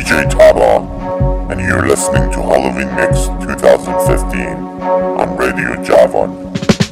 DJ Taba, and you're listening to Halloween Mix 2015 on Radio Javon.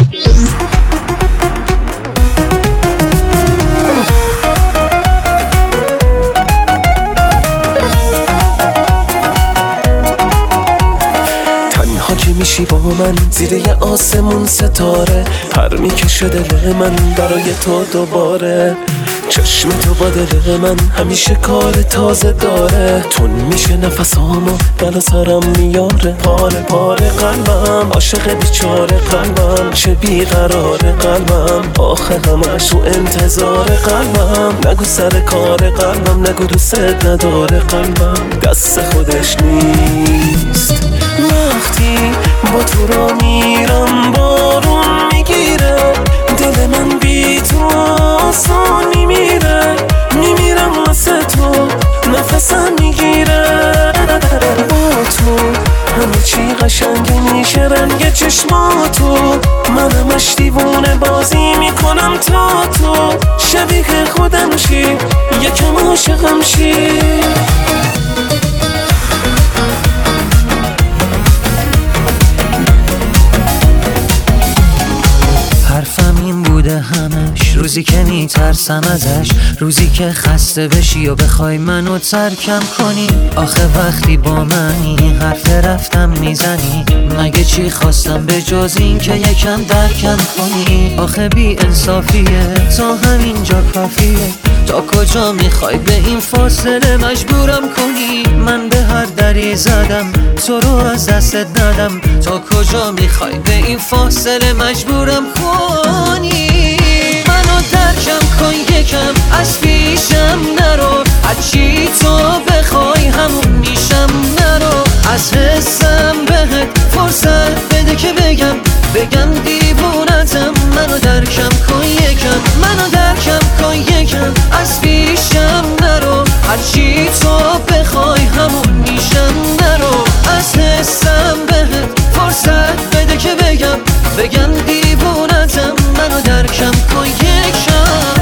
حاجی میشی با من زیر یه آسمون ستاره، پر میکشه دل من برای تو دوباره. چشم تو با دل من همیشه کار تازه داره، تون میشه نفسامو بلا سرم میاره. پاره پاره قلبم عاشق بیچاره قلبم، چه بیقرار قلبم آخه همش تو انتظار قلبم. نگو سر کار قلبم، نگو دوست نداره قلبم، دست خودش نیست. وقتی با تو را میرم بارون میگیره، دل من بی تو آسان میمیرم واسه تو، نفسم میگیره. با تو همه چی قشنگه میشه، رنگ چشماتو من همش دیوونه بازی میکنم تا تو شبیه خودم شی، یکم عاشقم شی. حرفم این بوده همش، روزی که میترسم ازش، روزی که خسته بشی و بخوای منو ترکم کنی. آخه وقتی با منی حرف رفتم میزنی، مگه چی خواستم به جز این که یکم درکم کنی. آخه بی انصافیه تا همینجا کافیه، تا کجا میخوای به این فاصله مجبورم کنی. من به هر دری زدم تو رو از دستت ندم، تا کجا میخوای به این فاصله مجبورم کنی. منو درکم کن یکم، از پیشم نرو، هرچی تو بخوای همون میشم. نرو از حسم بهت فرصت بده که بگم دیوونتم. منو درکم کن یکم، منو درکم کن یکم، از پیشم نرو، هرچی تو بخوای همون میشم. نرو از حسم بهت فرصت بده که بگم دیوونتم. منو درکم کن یکم.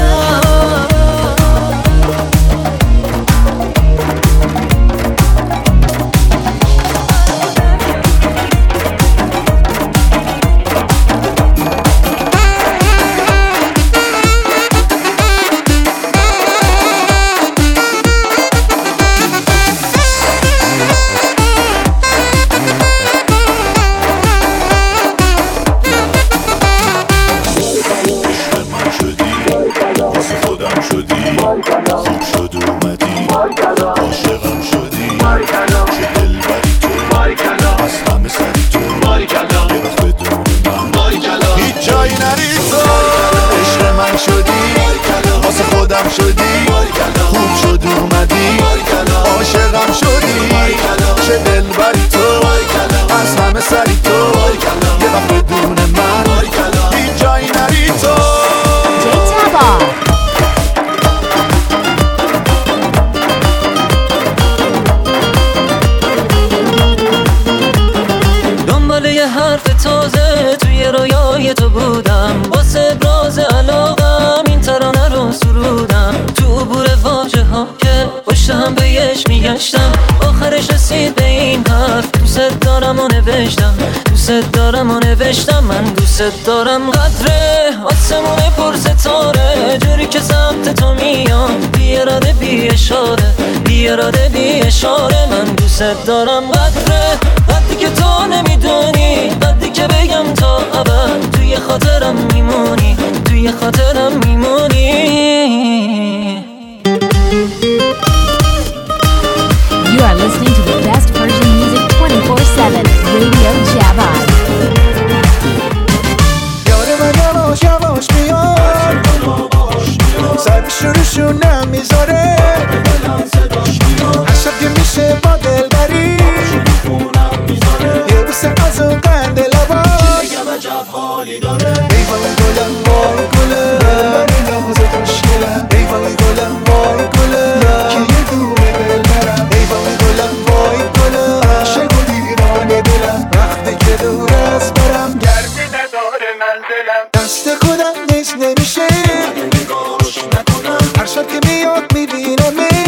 آخرش رسید به این حرف، دوست دارم و نوشتم، دوست دارم و نوشتم. من دوست دارم قدره آسمون پر ستاره، جوری که سمت تو میام بی اراده بی اشاره. من دوست دارم قدره، قدری که تو نمیدونی، قدری که بگم تا ابد توی خاطرم میمونی، توی خاطرم میمونی. You are listening to the best Persian music 24/7, Radio Javon. یار من یواش یواش میاد، سرش روشون نمیذاره، عشق که میشه با دلبری، یه بوسه از اون قند لباش، ای وای گلم وای گلم، من لحظه خوشگلم، ای وای گلم وای گلم، که یه دونه دل برم، ای وای گلم وای گلم، عاشق و دیوانه دلم، وقتی که دور از برم گردی نداره من دلم. دست خودم نیست نمیشه، هر شب که میاد میبینم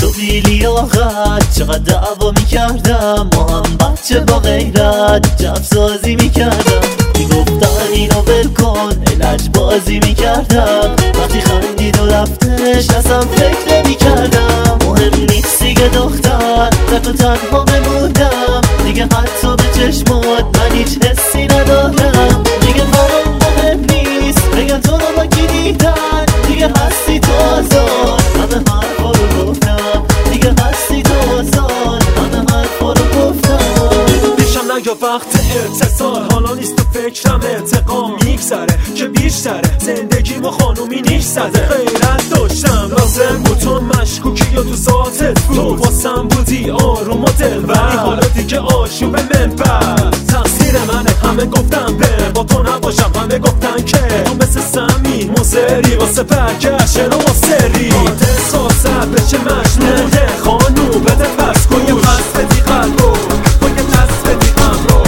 تو بی لیاقت چقدر دعوا میکردم، ما هم بچه با غیرت جب سازی میکردم. میگفتن اینو ول کن علج بازی میکردم، وقتی خندید و رفتش اصلا فکر نمیکردم. مهم نیست دیگه دختر و تو تنها بموندم، دیگه حتی به چشمات من هیچ حسی ندارم. دیگه برام مهم نیست بگن تو رو با کی دیدن، دیگه هستی تو آزاد همه حرفا رو گفتم، دیگه هستی تو آزاد همه حرفا رو گفتم. پیشم نیا وقت اتصال، حالا نیست تو فکرم انتقام میگذره که بیشتره زندگیمو خانومی نیش زده. غیرت داشتم لازم بود تو مشکوکی یا تو ذاتت بود، تو واسم بودی آروم و دلبر، حالا دیگه آشوب منبر تقصیر منه. همه گفتم به با تو نباشم، همه گفتن که تو مثل سمی مزری واسه برگشت و سری احساست بشه مجنونه. خانو بده پس کن یه پس بدی قلبو، با یه پس بدی غم رو.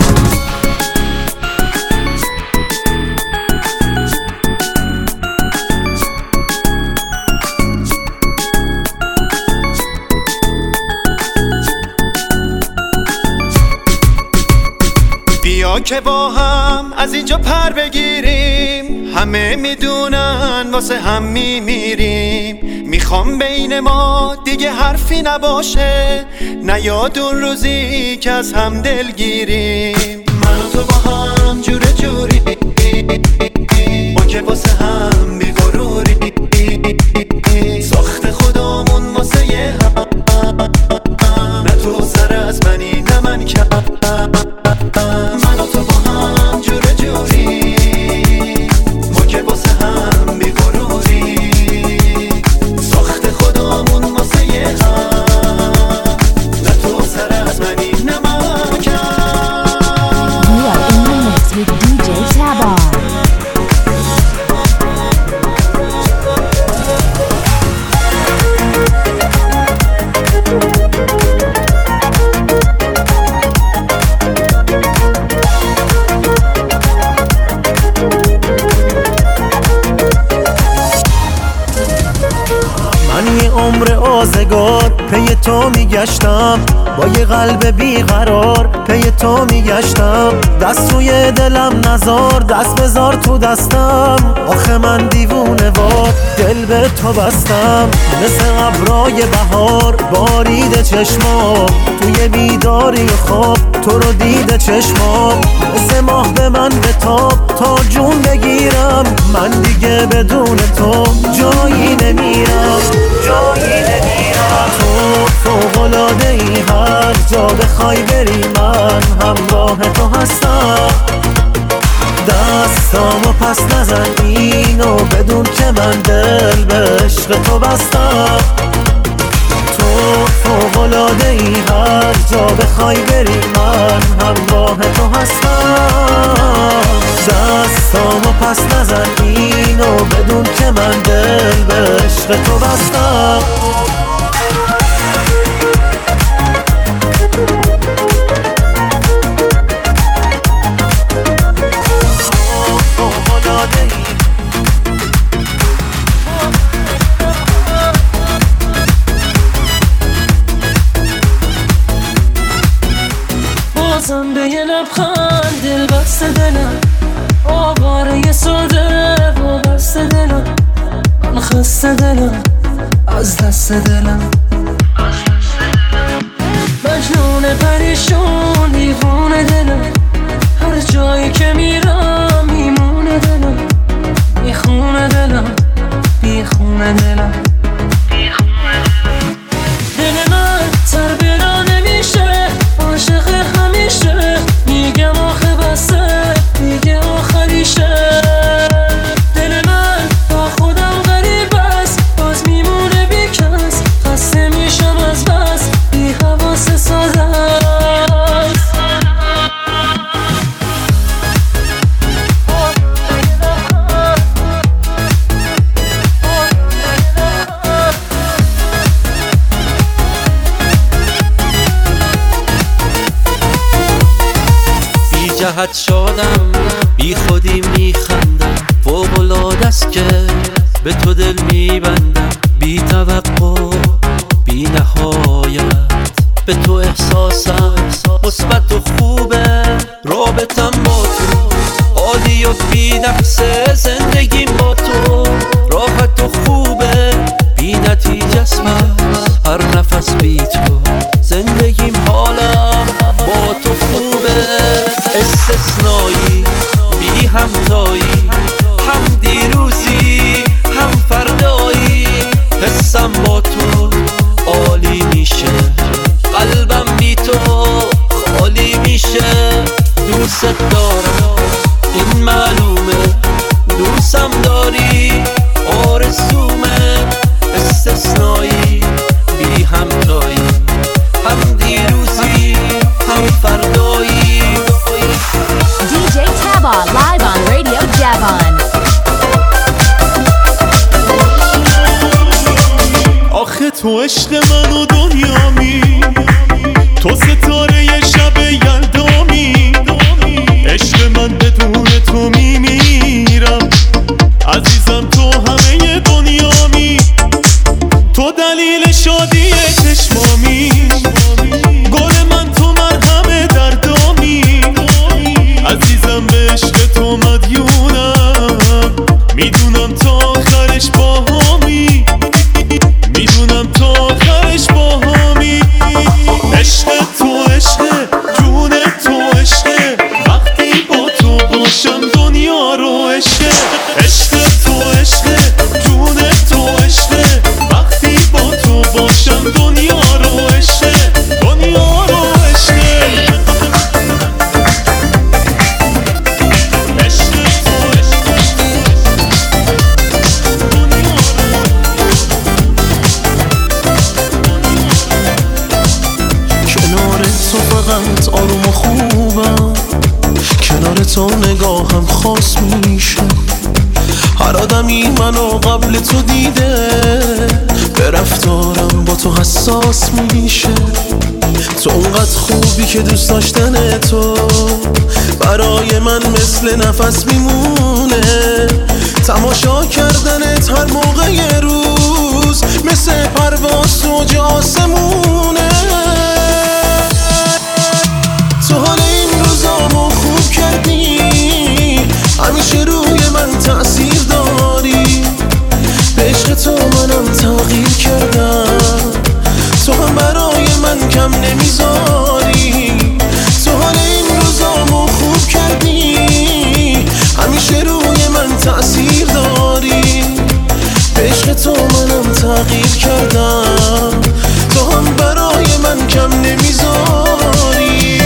بیا که با هم از اینجا پر بگیریم، همه میدونن واسه هم میمیریم. میخوام بین ما دیگه حرفی نباشه، نیاد اون روزی که از هم دلگیریم. من و تو با هم جوره جوری، ما که واسه هم بی‌غروری، ساخت خودمون واسه یه هم، نه تو سر از منی نه من کم. من و تو با هم جوره جوری، ما که واسه هم بی‌غروری، ساخت خودمون واسه یه هم، نه تو سر از منی نه من کم. You are in the mix with DJ Tabar. من یه عمر آزگار پی تو میگشتم، با یه قلب بیقرار پی تو میگشتم. دست روی دلم نزار، دست بذار تو دستم، آخه من دیوونه وار دل به تو بستم. مثل ابرای بهار بارید چشمام، توی بیداری و خواب تو رو دیده چشمام. مثل ماه به من بتاب تا جون بگیرم، من دیگه بدون تو جایی نمیرم، جایی نمیرم. تو فوق‌العاده ای، هر جا بخوای بری من همراه تو هستم. دستامو پس نزن اینو بدون که من دل به عشق تو بستم. تو فوق‌العاده ای، هر جا بخوای بری من همراه تو هستم. دستامو پس نزن اینو بدون که من دل به عشق تو بستم. بازم به یه لبخند دل بسته دلم، آواره ساده وابسته دلم، من خسته دلم از دست دلم، مجنون پریشون دیوونه دلم. هر جایی که میرم میمونه دلم، میخونه دلم بیخونه دلم. دل من سر بلا نمیشه، عاشق همیشه، میگم آخه بسه میگه آخریشه. دل من با خودم غریب است، باز میمونه بی کس، خسته میشم از بس بی حواس ساده است. بی جهت شادم بی خودی میخندم، فوق‌العاده است که به تو دل میبندم. بی توقع با تو راحت و خوبه، بی نتیجه است هر نفس بی تو، زندگیم حالم با تو خوبه. استثنایی بی همتایی، هم دیروزی هم فردایی، حسم با تو عالی میشه، قلبم بی تو خالی میشه. دوست دارم این معلومه، دوستم داری آرزومه. استثنایی بی همتایی، هم دیروزی هم فردایی. DJ Taba live on Radio Javon. آخه تو عشق من و دنیامی، تو ستاره شب یلدامی، عشق من بدون تو میمیرم، عزیزم تو همه دنیامی، تو دلیل شادی چشمامی، گل من تو مرهم دردامی، عزیزم به عشق تو مدیونم، میدونم تا آخرش باهامی، میدونم تا آخرش باهامی. عشق تو عشق، جون تو عشق، وقتی با تو باشم دنیا رو عشق. عشق تو عشق، جون تو عشق، وقتی با تو باشم دنیا رو عشق، دنیا رو عشق. عشق تو عشق، دنیا رو. کنار تو فقط آروم و خوبم، کنار تو نگاهم خاص میشه، هر آدمی منو قبل تو دیده، به رفتارم با تو حساس میشه. تو اونقدر خوبی که دوست داشتن تو برای من مثل نفس میمونه، تماشا کردنت هر موقع روز مثل پرواز توج آسمونه. تو حال این روزامو خوب کردی، همیشه روی من تأثیر داری، به عشق تو منم تغییر کردم، تو هم برای من کم نمیذاری. تو حال این روزامو خوب کردی، همیشه روی من تأثیر داری، به عشق تو منم تغییر کردم، تو هم برای من کم نمیذاری.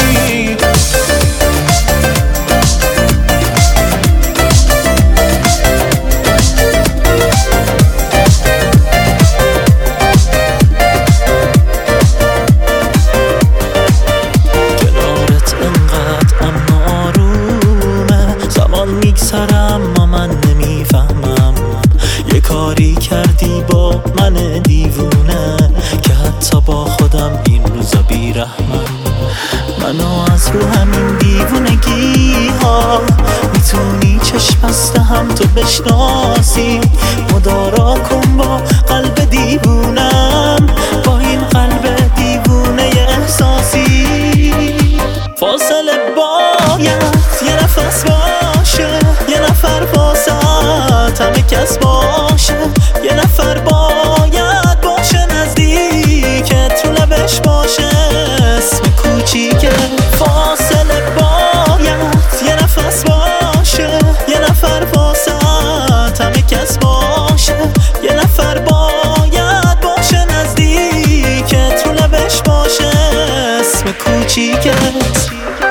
اما من نمیفهمم، یه کاری کردی با من دیوونه که حتی با خودم این روزا بیرحمم. منو از رو همین دیوونگی ها میتونی چشم بسته هم تو بشناسی، مدارا کن با قلب دیوونم، با این قلب دیوونه احساسی. فاصله باید یه نفس باشه، یه نفر واسط همه کس باشه، یه نفر باید باشه نزدیکت رو لبش باشه اسم کوچیکه. فاصله باید یه نفس باشه، یه نفر واسط همه کس باشه، یه نفر باید باشه نزدیکت رو لبش باشه اسم کوچیکت.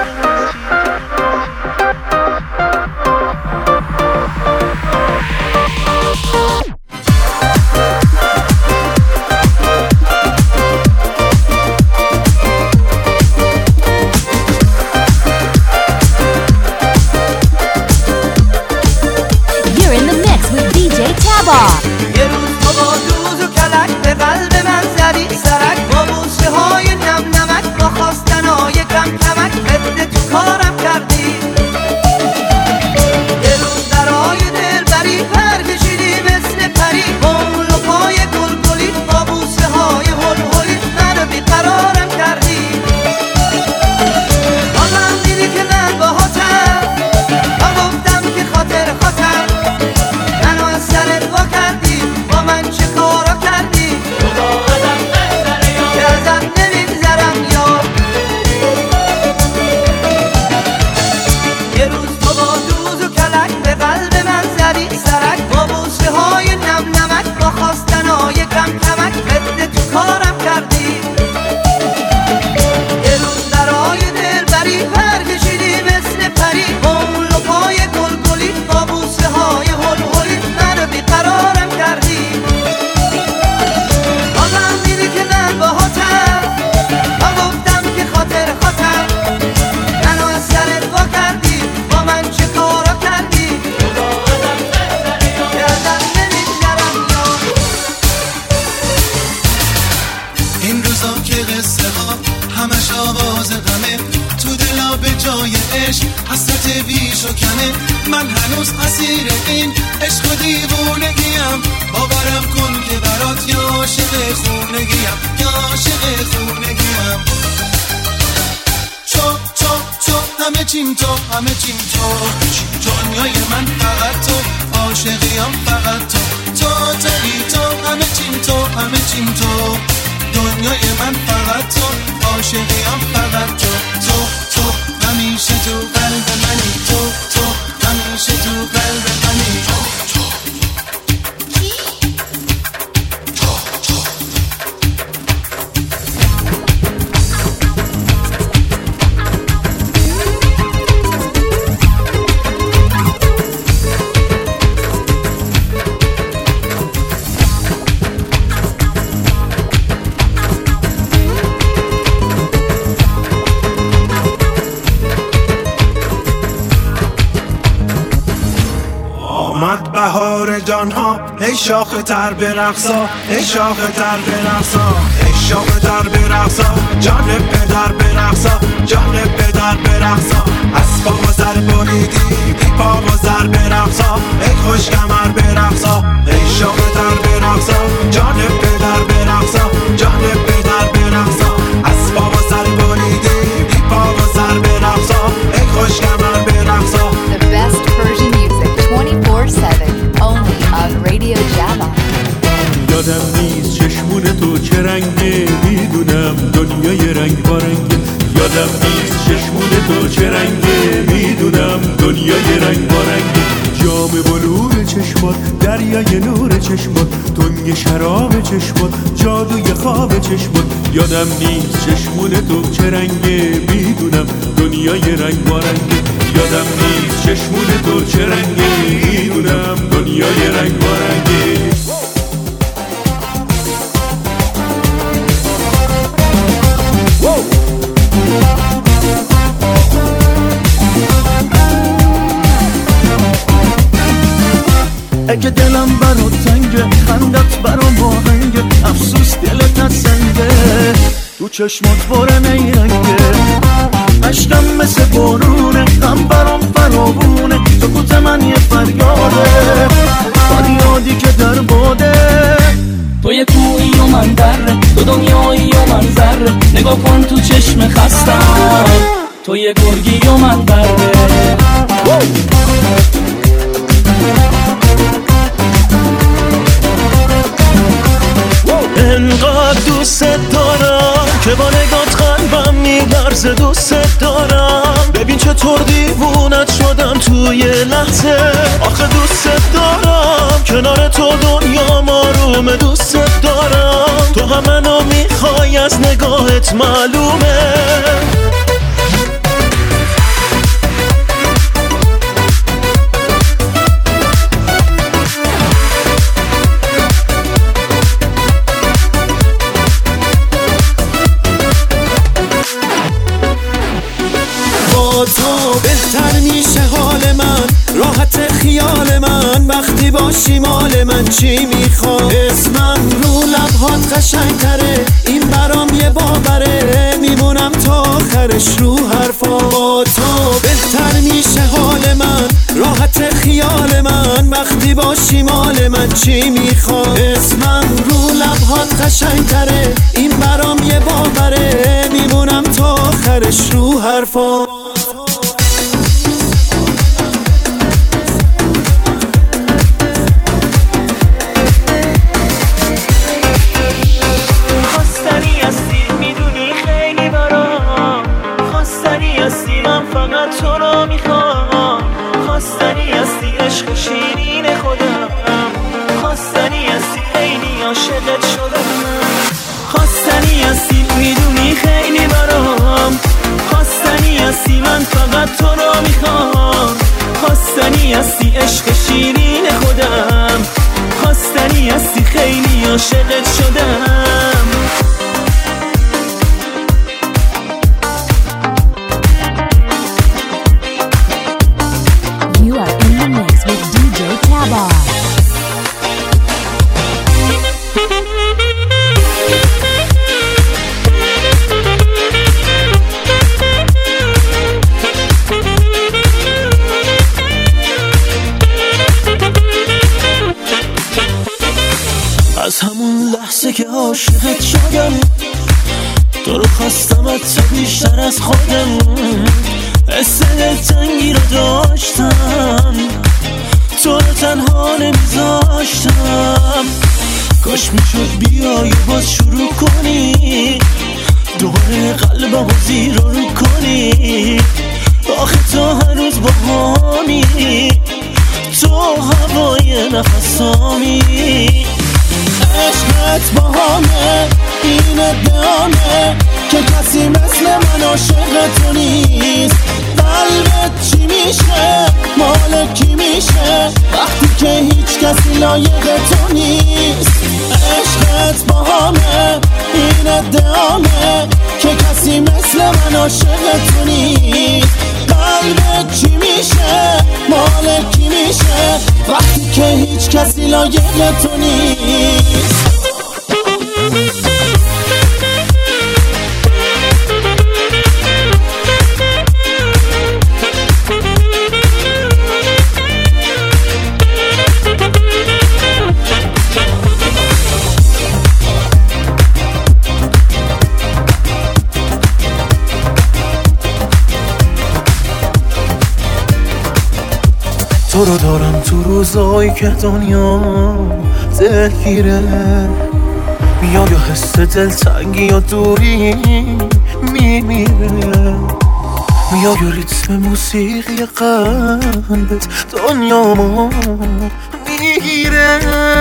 یه روز تو با دوز و کلک به قلب من زدی سرک، با بوسه های نم نمک، با خواستنهای کم کمک بده تو کارم کردی. یه روز درای دل بری پر کشیدی مثل پری، با اون لپای گل گلی، با بوسه های هل هلی منو بیقرارم کردی. بازم دیدی که من باهاتم، با گفتم که خاطر خاطر منه. من هنوز اسیر این عشق و دیوونگیم، باورم کن که برات یا عاشق خونگیم، یا عاشق خونگیم. تو همه چیم تو، همه چیم تو، دنیای من فقط تو، عاشقیم فقط تو. تو همه چیم تو، همه چیم تو، دنیای من فقط تو، عاشقیم فقط تو. تو همیشه تو قلب منی، تو همیشه تو قلب منی. بهار جانها ای شاخ تر برقصا، ای شاخ تر برقصا، ای شاخ تر برقصا، جان پدر برقصا، جان پدر برقصا. از پا و سر بریدی بی پا و سر برقصا، ای خوش کمر برقصا، ای شاخ تر برقصا، جان پدر برقصا، جان پدر برقصا. از پا و سر بریدی بی پا و سر برقصا، ای خوش کمر برقصا. The best Persian music 24/7 only on Radio Java. یادم نیست چشمون تو چه رنگه، میدونم دنیای رنگ بارنگه. یادم نیست چشمون تو چه رنگه، میدونم دنیای رنگ بارنگه. جام بلور چشمات، دریای نور چشمات، تنگ شراب چشمات، جادوی خواب چشمات. یادم نیست چشمون تو چه رنگه، میدونم دنیای رنگ بارنگه. یادم نیست چشمون تو چه رنگه، میدونم دنیای رنگ بارنگه. اگه دلم برات تنگه، خندت برام واهنگه، افسوس دلت سنگه، تو چشمات پر نیرنگه. عشقم مثل بارونه، غم برام فراوونه، سکوت من یه فریاده، فریادی که در باده. تو یه کوهی و من دره، تو دنیایی و من ذره، نگاه کن تو چشم خستم، تو یه گرگی و من بره. انقدر دوست دارم که با نگات قلبم میلرزه. دوست دارم ببین چطور دیوونت شدم توی لحظه. آخه دوست دارم کنار تو دنیا آرومه. دوست دارم تو هم منو میخوای، از نگاهت معلومه. تو بهتر میشه حال من، راحت خیال من، وقتی باشی مال من. چی میخوام اسمم رو لبهات قشنگتره، این برام یه باوره، میمونم تا آخرش رو حرفا. با تو بهتر میشه حال من، راحت خیال من، وقتی باشی مال من. چی میخوام اسمم رو لبهات قشنگتره، این برام یه باوره، میمونم تا آخرش رو حرفا. فقط تو رو میخوام، خواستنی هستی عشق شیرین خودم، خواستنی هستی خیلی عاشقت شدم، خواستنی هستی میدونی خیلی برام، خواستنی هستی من فقط تو رو میخوام، خواستنی هستی عشق شیرین خودم، خواستنی هستی خیلی عاشقت شدم. You are in the mix with DJ Tabar. از همون لحظه که عاشقت شدم تو رو خواستمت تو بیشتر از خودم حس دلتنگی رو داشتم تو رو تنها نمیذاشتم کاش میشد بیای باز شروع کنی دوباره قلبم رو زیر رو کنی آخه تو هنوز باهامی تو هوای نفسامی عشقت باهامه این ادعامه که کسی مثل من عاشق تو نیست قلبت چی میشه مال کی میشه وقتی که هیچ کسی لایق تو نیست عشقت باهامه این ادعامه که کسی مثل من عاشق تو نیست قلبت چی میشه مال کی میشه وقتی که هیچ کسی لایق تو نیست تو رو دارم تو روزایی که دنیا دلگیره میاد یا حس دلتنگی یا دوری میمیره میاد یا ریتم موسیقی قلبت دنیامو میگیره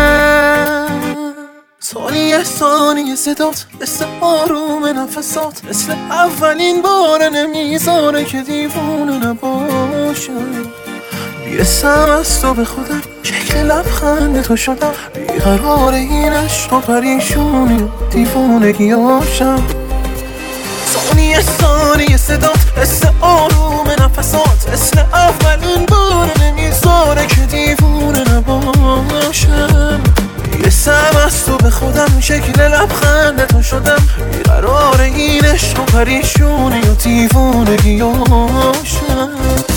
ثانیه صدات مثل آروم نفسات مثل اولین بار نمیذاره که دیوونه نباشم یه سم از تو به خودم شکل لبخند تو شدم بیقرار این عشق و پریشونی دیوونگی هاشم ثانیه صدات مثل آروم نفسات مثل اولین بار نمیذاره که دیوونه نباشم یه سم از تو به خودم شکل لبخند تو شدم بیقرار این عشق و پریشونی دیوونگی هاشم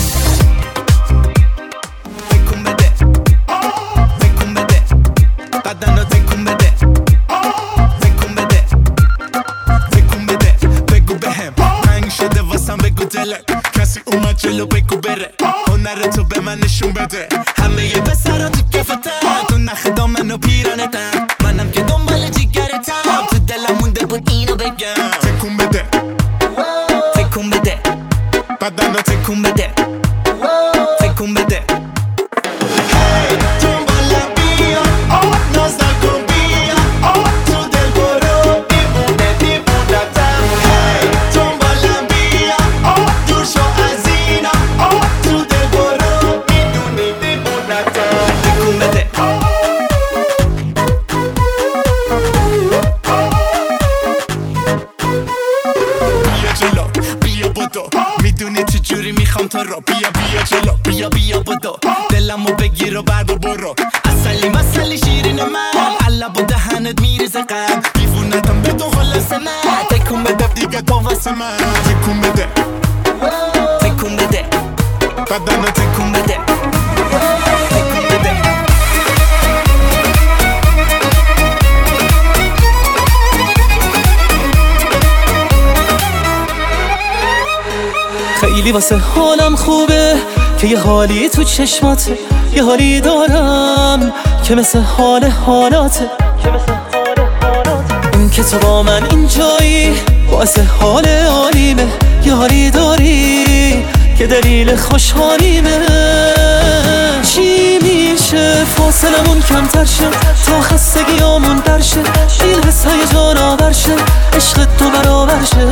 کسی اومد جلو بگو بره هنر تو به من نشون بده همه یه بسرا تو کفتن تو نخ دامن و پیرانتن منم که دنبال جیگرتم تو دلم مونده بود اینو بگم تکون بده تکون بده بدن رو تکون بده تکون بده بیا جلو بیا بدو دلمو بگیر و بر برو اصلی شیرین من علب و دهنت میریزه قلب دیوونتم به تو خلاص من تکون بده دیگه تو واسه من تکون بده تکون بده بدنو تکون بده تکون بده خیلی واسه حالم خوبه که یه حالی تو چشماته یه حالی دارم که مثل حال حالاته این که تو با من اینجایی واسه حال عالیمه یه حالی داری که دلیل خوشحالیمه چی میشه فاصلمون کمتر شه تا خستگیامون در شه این حسای جانور شه عشق تو برابر شه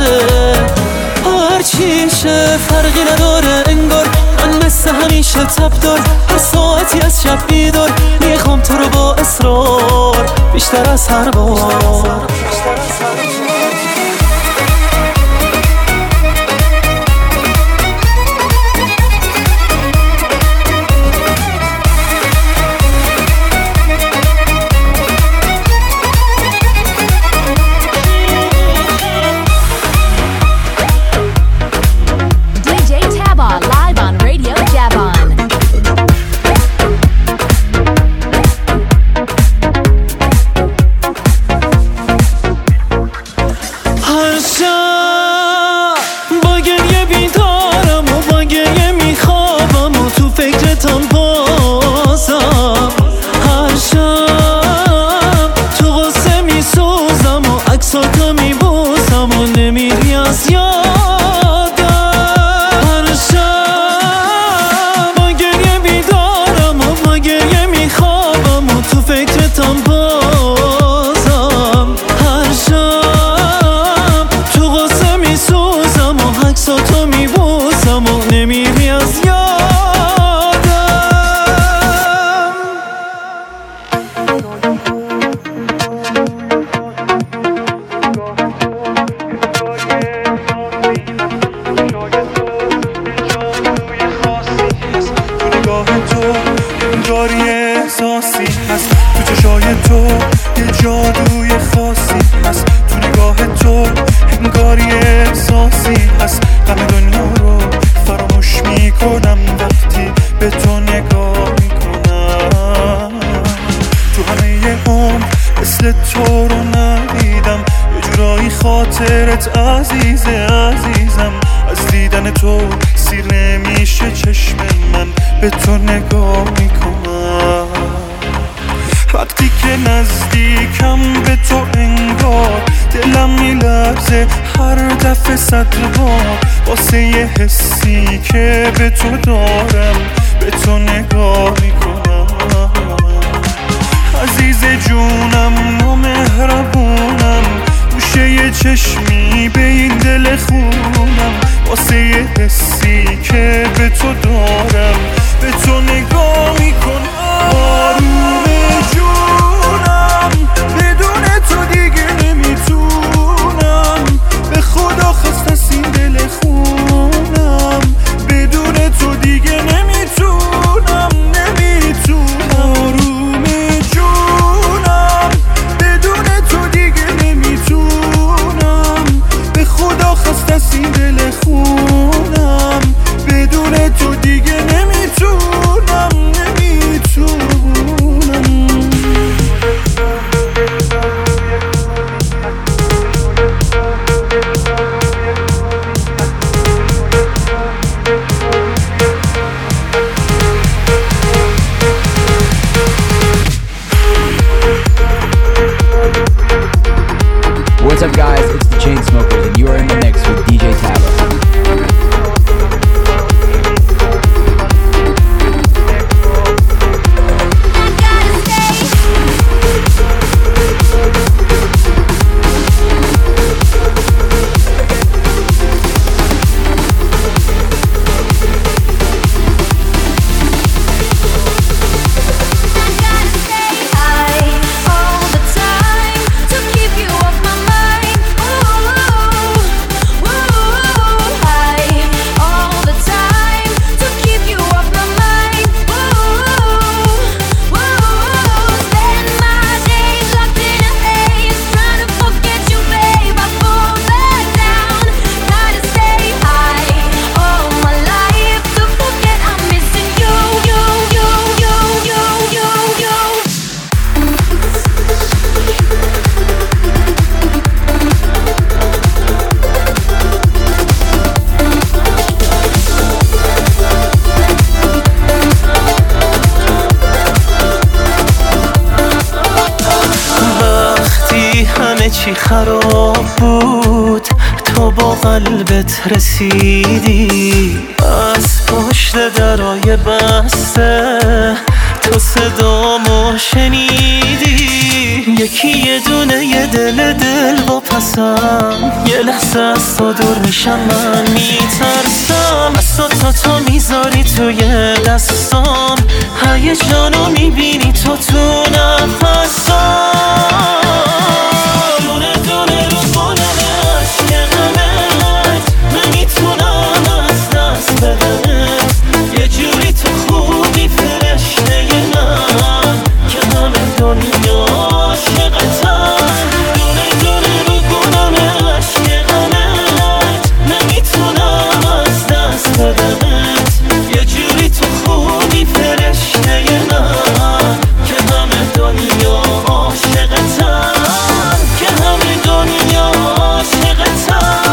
هرچی شه فرقی نداره انگار من مثل همیشه تب دار هر ساعتی از شب بیدار میخوام تو رو با اصرار بیشتر از هر بار خاطرت عزیزم از دیدن تو سیر نمیشه چشم من به تو نگاه میکنم وقتی که نزدیکم به تو انگار دلم میلرزه هر دفعه صد بار واسه یه حسی که به تو دارم به تو نگاه میکنم عزیز جونم و مهربونم گوشه یه چشمی به این دل خونم واسه یه حسی که به تو دارم به تو نگاه میکنم آروم جونم بدون تو دیگه نمیتونم به خدا خست از این دل خونم بدون تو دیگه نمیتونم آروم جونم بدون تو دیگه نمیتونم به خدا خست از این دل خونم بدون تو دیگه نمیتونم What's up, guys? It's the Chainsmokers, and you are in the mix with DJ Taba. چی خراب بود تو با قلبت رسیدی از پشت درای بسته تو صدامو شنیدی یکی یه دونه یه دل با پسم یه لحظه از تو دور میشم من میترسم از تو میذاری توی دستام هیجانو میبینی تو نفسام یه جوری تو خوبی فرشته من که همه دنیا عاشقتم دونه بگونم عشق غمت نمیتونم از دست بدمت یه جوری تو خوبی فرشته من که همه دنیا عاشقتم که همه دنیا عاشقتم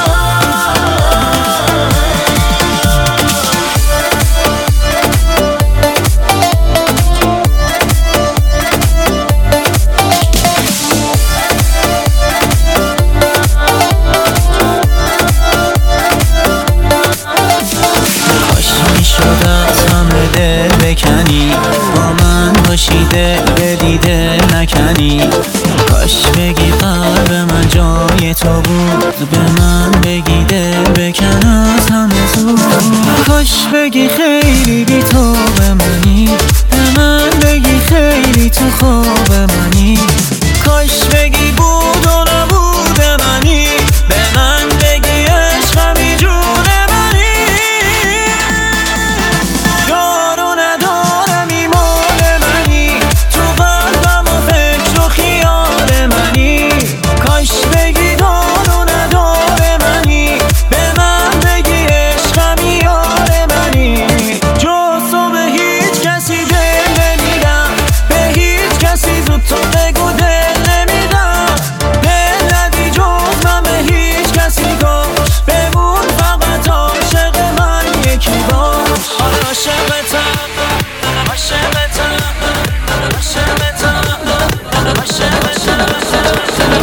بکنی با من باشی دل دیده نکنی کاش بگی قلب من جای تو بود به من بگی دل بکن از همه زود کاش بگی خیلی بی تو به منی به من بگی خیلی ولی تو خواب منی. کاش بگی بود و نبود منی، به من بگی عشقمی جون منی. یارو ندارمی مال منی، تو قلبم و فکر و خیال منی. کاش بگی دارو نداره منی، به من بگی عشقمی یار منی. جز تو به هیچ کسی دل نمیدم، به هیچ کسی زود تو بگو دل نمیدم. دل ندی جز من به هیچ کسی، کاش بمون فقط عاشق من یکی باش. عاشقتم عاشقتم عاشقتم عاشقتم.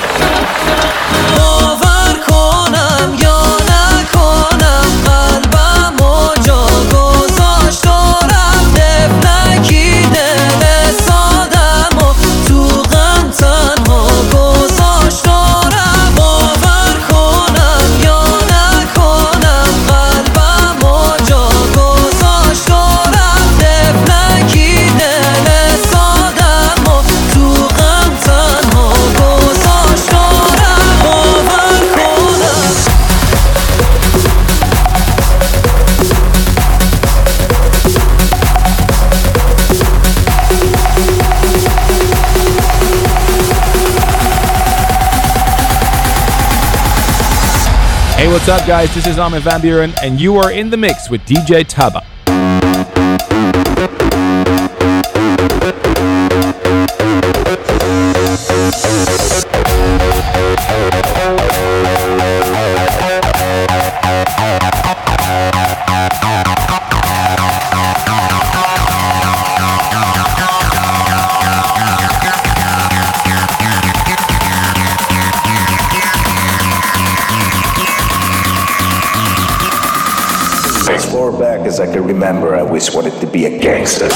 باور کنم یا نکنم قلبمو جا گذاشت و رفت، نکیده به سادمو تو غم تنها گذاشت و رفت. باور کنم یا نکنم قلبمو جا گذاشت و رفت، نکیده به سادمو تو غم تنها گذاشت و رفت. باور کنم. Hey, what's up, guys? This is Armin van Buuren, and you are in the mix with DJ Taba. As far back as I can remember, I always wanted to be a gangster.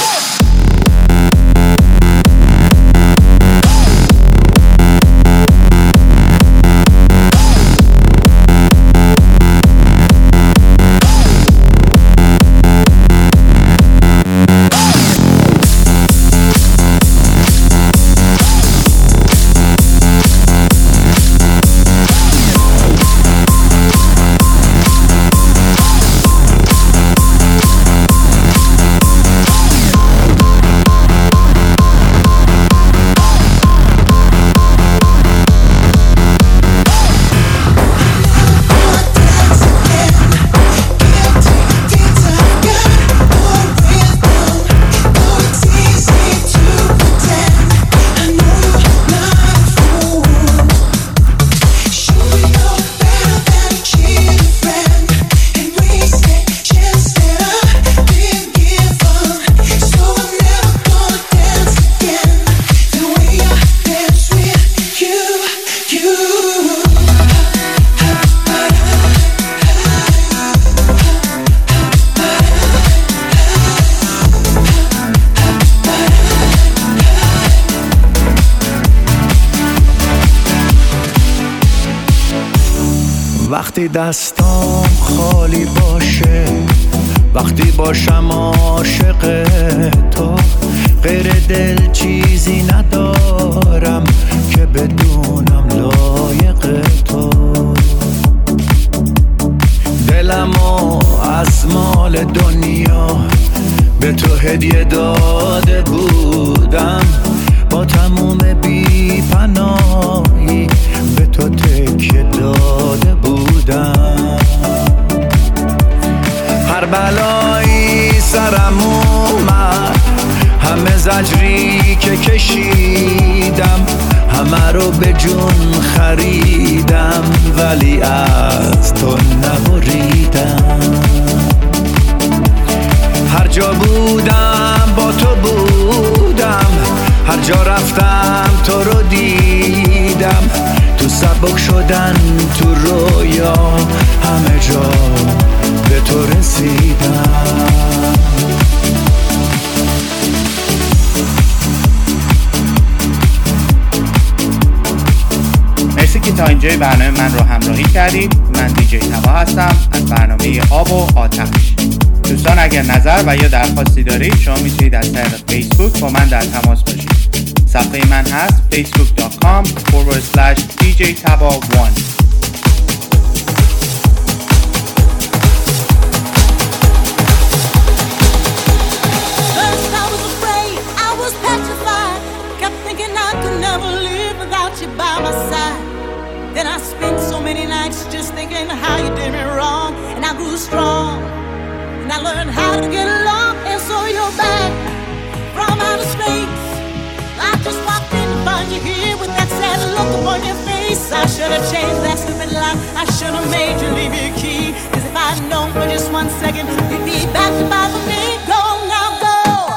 وقتی دستام خالی باشه، وقتی باشم عاشق تو، غیر دل چیزی ندارم که بدونم لایق تو. دلمو از مال دنیا به تو هدیه داده بودم، با تموم بی پناهی به تو تکیه داده بودم. هر بلایی سرم اومد، همه زجری که کشیدم، همه رو به جون خریدم، ولی از تو نبریدم. هر جا بودم با تو بودم، هر جا رفتم تو رو دیدم، تو سبک شدن تو رویا همه جا به تو رسیدم. مرسی که تا اینجای برنامه من رو همراهی کردید. من دیجی تبا هستم از برنامه آب و آتش. دوستان اگر نظر و یا درخواستی دارید شما میتونید از طریق فیسبوک با من در تماس باشید. صفحه من هست facebook.com/djtaba1. Then I spent so many nights just thinking how you did me wrong. And I grew strong, and I learned how to get along. And so you're back from outer space. I just walked in to find you here with that sad look upon your face. I should have changed that stupid lock. I should have made you leave your key. Cause if I'd known for just 1 second you'd be back to bother me. Go now, go.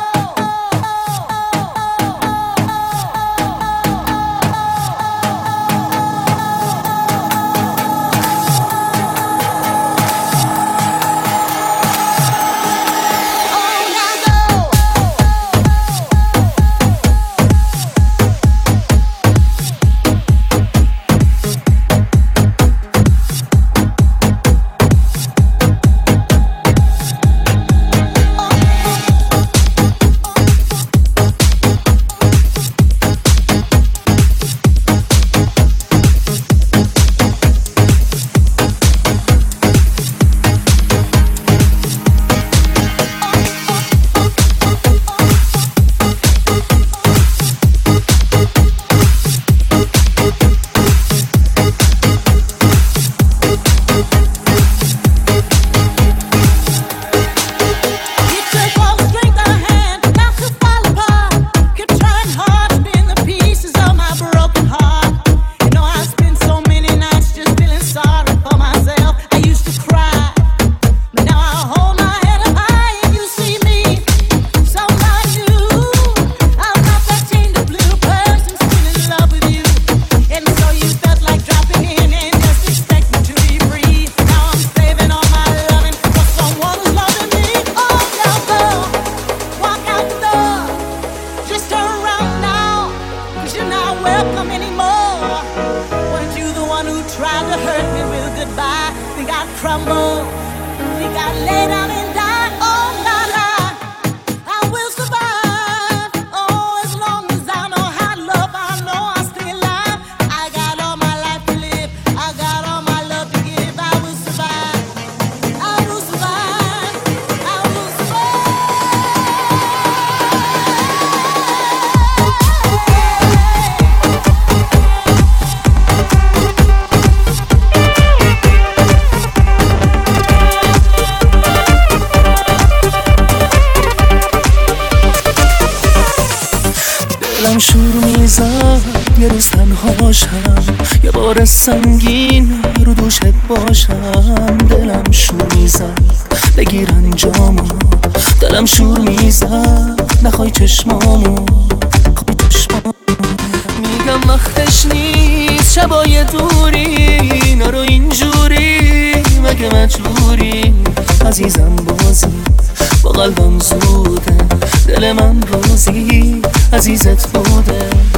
دلم شور میزد یه روز تنهاشم، یه بار سنگین رو دوشت باشم. دلم شور میزد بگیر انجامو، دلم شور میزد نخوای چشمامو. میگم وقتش نیست شبای دوری، نرو اینجوری مگه مجبوری. عزیزم بازی با قلبم زوده، دل من روزی عزیزت بوده.